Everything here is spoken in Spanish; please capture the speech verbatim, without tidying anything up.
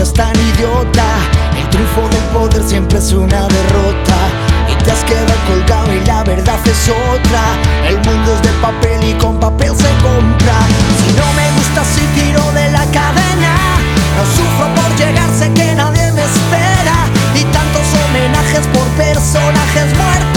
es tan idiota. El triunfo del poder siempre es una derrota. Y te has quedado colgado y la verdad es otra. El mundo es de papel y con papel se compra. Si no me gusta si tiro de la cadena. No sufro por llegar, sé que nadie me espera. Y tantos homenajes por personajes muertos.